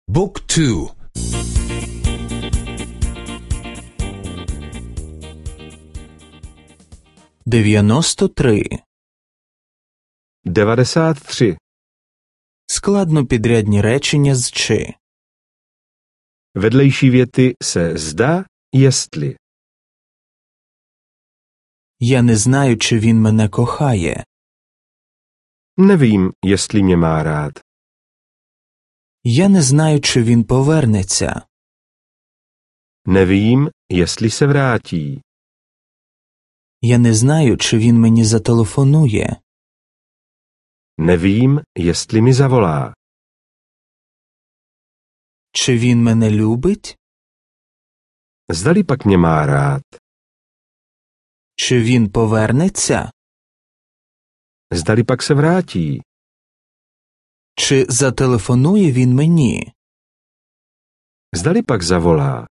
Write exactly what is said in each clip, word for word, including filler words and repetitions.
Book two. дев'яносто три. devadesát tři. Складнопідрядні речення з «чи». Vedlejší věty se zda, jestli. Я не знаю, чи він мене кохає. Nevím, jestli mě má rád. Я не знаю, чи він повернеться. Nevím, jestli se vrátí. Я не знаю, чи він мені зателефонує. Nevím, jestli mi zavolá. Чи він мене любить? Zdali pak mě má rád. Чи він повернеться? Zdali pak se vrátí. Чи зателефонує він мені? Zdali pak zavolá.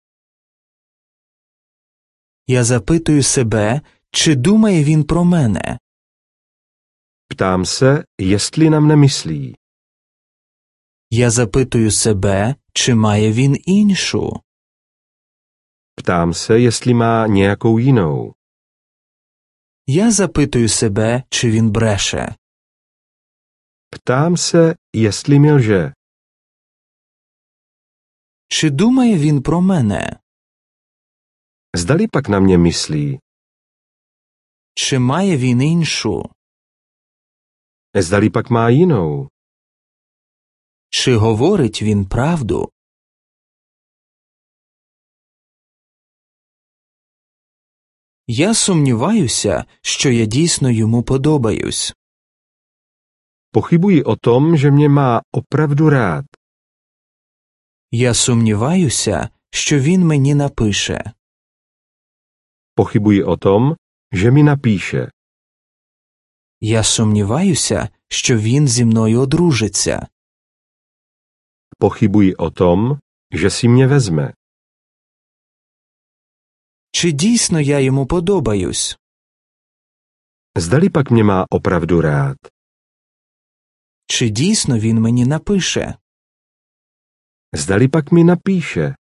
Я запитую себе, чи думає він про мене. Ptám se, jestli na mne myslí. Я запитую себе, чи має він іншу. Ptám se, jestli má nějakou jinou. Я запитую себе, чи він бреше. Ptám se, jestli mi lže. Чи думає він про мене? Zdali pak na mě myslí. Чи має він іншу? Zdali pak má jinou. Чи говорить він правду? Я сумніваюся, що я дійсно йому подобаюсь. Pochybuji o tom, že mě má opravdu rád. Я сумніваюся, що він мені напише. Pochybuji o tom, že mi napíše. Я сумніваюся, що він зі мною одружиться. Pochybuji o tom, že si mě vezme. Чи дійсно я йому подобаюсь? Zdali pak mě má opravdu rád. Чи дійсно він мені напише? Zdali pak mi napíše.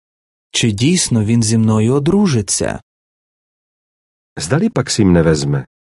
Чи дійсно він зі мною одружиться? Zdali pak si mne vezme.